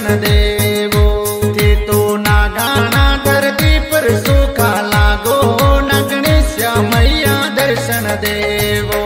दर्शन देवो। थे तो नागाना धरती पर सूखा लागो, न गणेश मैया दर्शन देवो।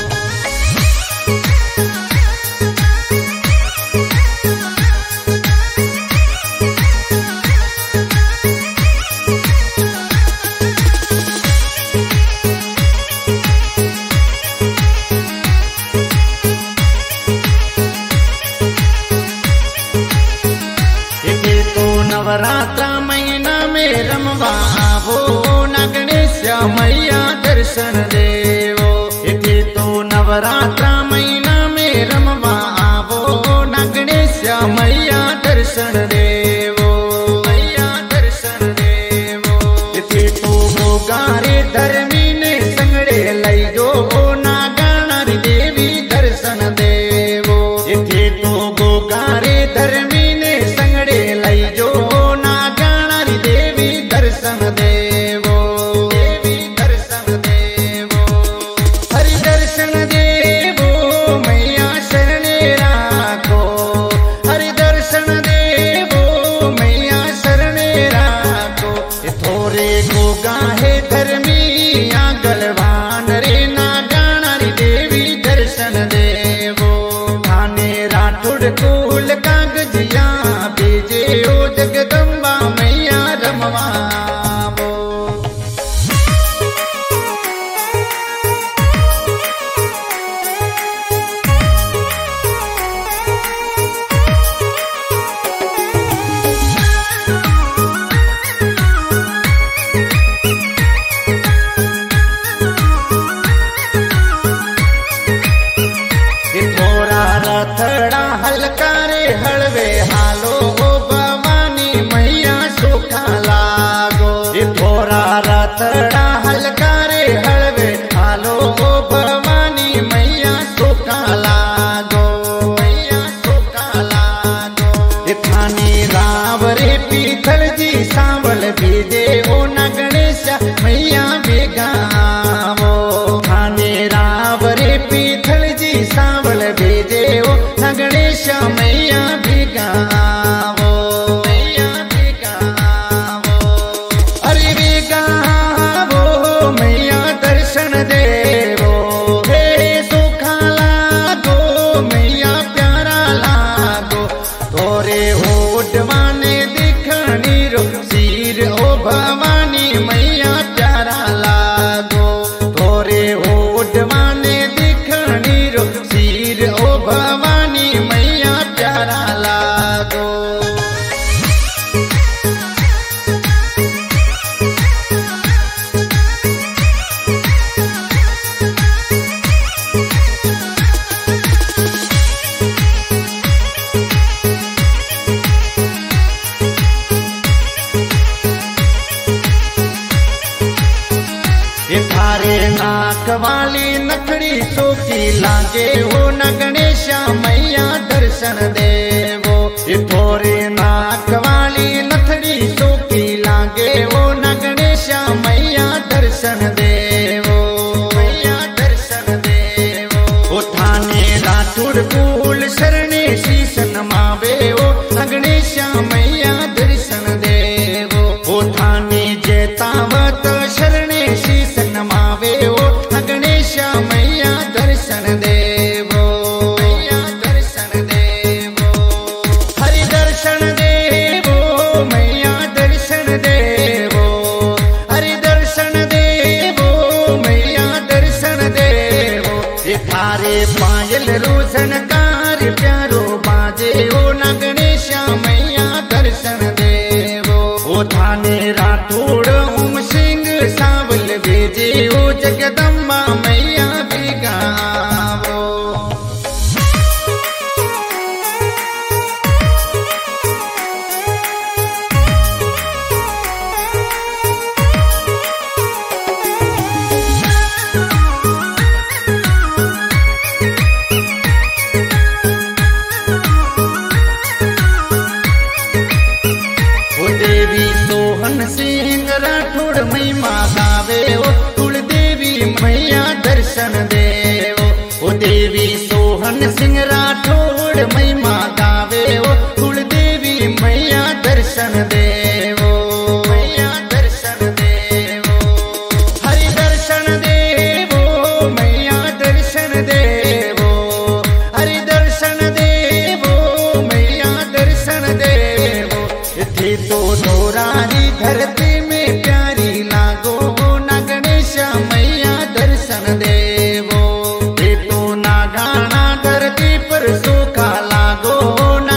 नवरात्रा महीना में रमवा आवो, न गणेश मैया दर्शन देवो। इथे तो नवरात्रा महीना में रमवा आवो, न गणेश मैया दर्शन देवो, मैया दर्शन देवो। इथे तो गोगारे धर्मी ने संगड़े लई जो, ना गणारी देवी दर्शन देवो। इथे तो गोगारे धर्मी ने संगड़े लई जो, दर्शन देवो, देवी दर्शन देवो। हरि दर्शन देवो मैया शरणे राखो, हरि दर्शन देवो मैया शरणे राखो। थोरे गोगा है धर्मी आगलवान रे, ना गाणारी देवी दर्शन देवो। थाने राठौड़ कुल कागजिया भेजे, ओ जगदम्बा मैया रमवा। रथड़ा हलकारे हलवे हालो, ओ भवानी मैया सुखा लागो। थोड़ा रथड़ा हलकारे हलवे हालो, ओ भवानी मैया सुखा लागो, मैया सुखा लागो। थानी रावरे पीथल जी सांवल भेजे, ओ न गणेश मैया बेगावो। थाने रावरे पीथल जी सांवल भेजे, ओ न गणेश मैया भिगावो, मैया भिगावो। अरे भिगावो मैया दर्शन देवो। हे सुखा लागो मैया प्यारा लागो, तोरे ओढ़वाने दिखणी रो सिर, ओ भवानी मैया प्यारा लागो। तोरे ओढ़वाने दिखणी रो सिर, ओ भवानी मैया प्यारा लागो। थारे नाक वाली नखड़ी सोखी लागे, हो न गणेश मैया दर्शन देवो। थोरे नाक वाली नथड़ी सोखी लागे, हो न गणेश मैया दर्शन देवो, मैया दर्शन देवो। थाने राठौड़ कुल शरणे शीश नमावे, ओ न गणेश मैया दर्शन देवो। थाने जेतावत शरणे शीश नमावे, ओ न गणेश मैया दर्शन देवो, मैया दर्शन देवो। हरि दर्शन देवो मैया दर्शन देवो, हरि दर्शन देवो मैया दर्शन देवो। थारे पायल रोशन कार प्यारो बाजे, ओ न गणेश मैया दर्शन देवो। थाने राठौड़ ओम सिंह सांवल भेजे, ओ जगदम्बा मैया भिगावो। देवी सोहन सिंह राठौड़ महिमा गावे, ओ कुलदेवी मैया दर्शन देवो। ओ देवी सोहन सिंह राठौड़ महिमा गावे, ओ कुलदेवी देवो मैया दर्शन देवो हरि दर्शन देवो मैया दर्शन देवो हरि दर्शन देवो मैया दर्शन देवो इथे तो दोरारी धरती में प्यारी लागो ना गणेश मैया दर्शन देवो